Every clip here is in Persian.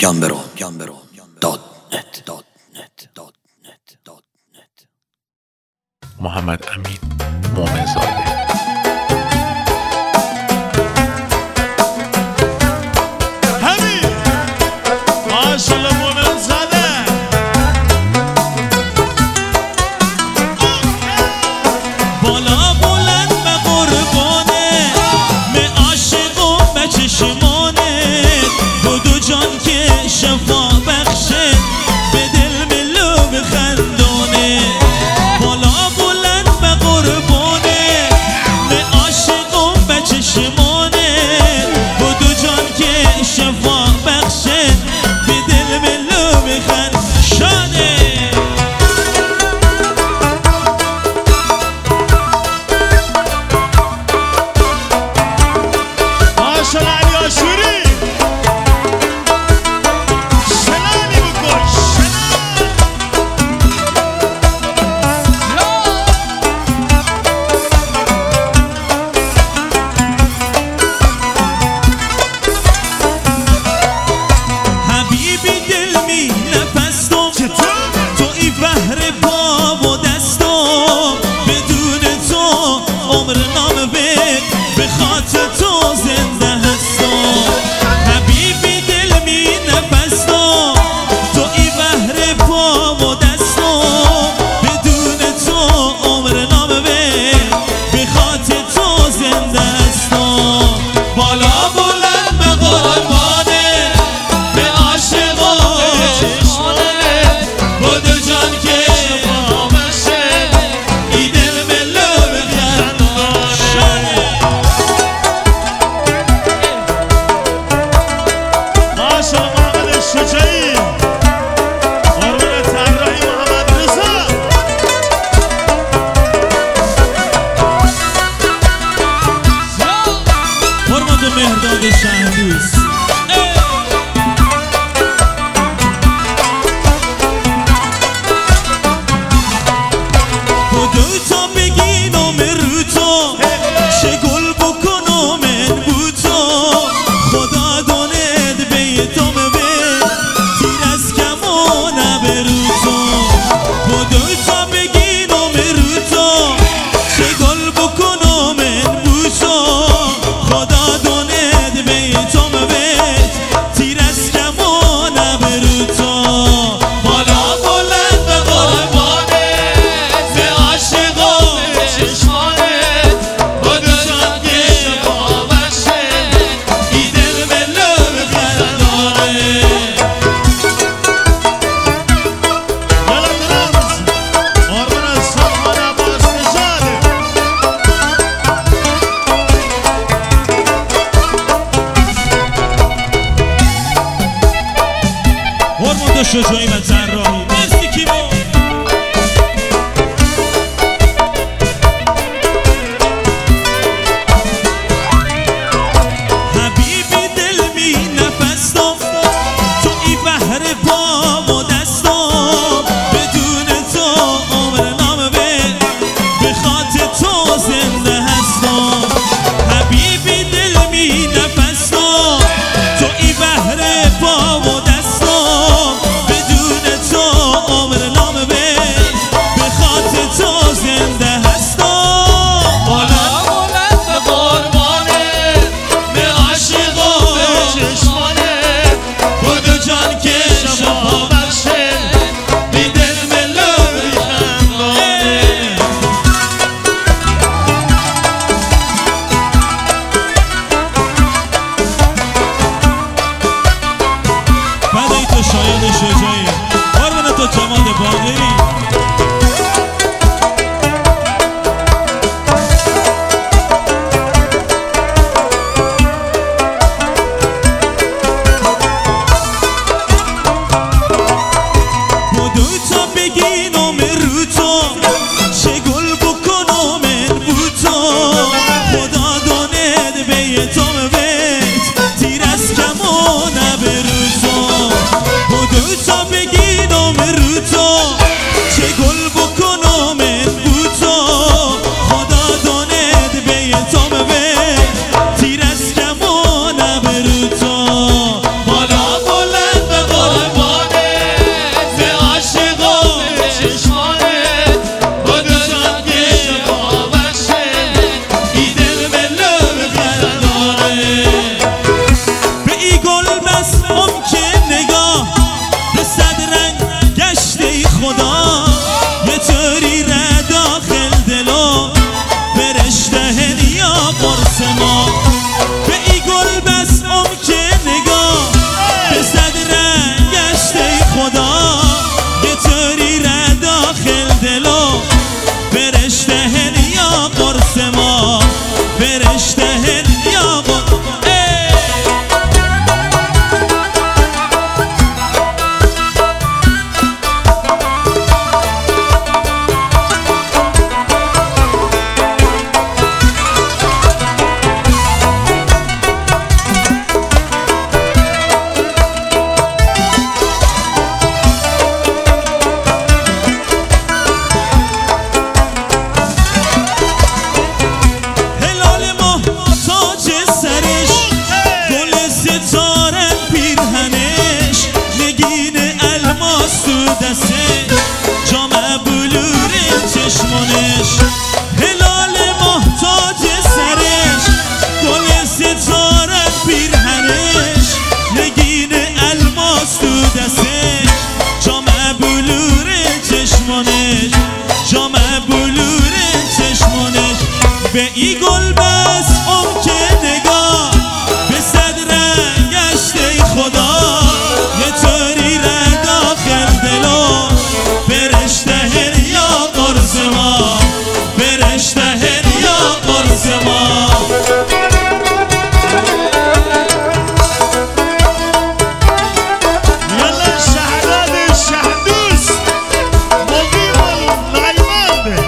محمد امین مومنزاده. شفا بخشه به دل ملو بخندونه، بالا بلند به قربونه به عاشقم به چشمانه، بدو جان که شفا بخشه به دل ملو بخندونه. ماشاءالله علی آشوری شجاعی و طراحی. مرسی کیمو. حبیبی دل می نفستم تو ای بحر پا و دستم، بدون تو عمر نام به خاطر تو زنده هستم. حبیبی دل می نفستم تو ای بحر پا و دستم، شاید شجاعی قربان تو جمال باقری. بدو تا بگی نام رو تو چه گل بکنم بو تو، خدا داند به تو بیت تیر از کمان برو تو. بدو تا بگی نام رو تو چه به ای گل بس اون که نگاه به صد رنگ گشته ای خدا یه طوری رنگ داخل دلو فرشته هریا قرص ما فرشته هریا قرص ما يلا الشهداد الشهدوس مقيم الغيمانده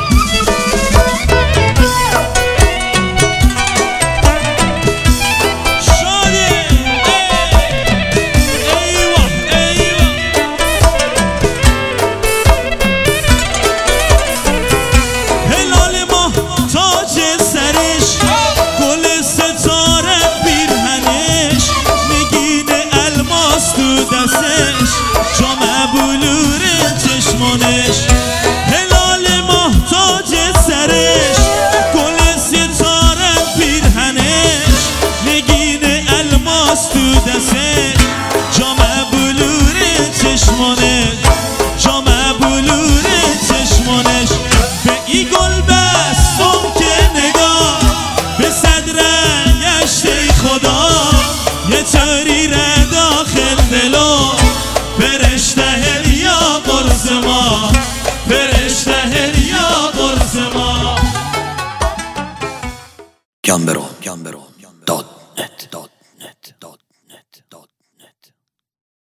جام بلور چشمانش هلال ماه تاج سرش گل ستاره پیرهنش نگین الماس تو دستش جام بلور چشمانش جام بلور چشمانش به ای گل بس اون که نگاه به صد رنگ گشته ای خدا یه طوری ره داخل دلو فرشته هریا قرص ما فرشته هریا قرص ما گامبرو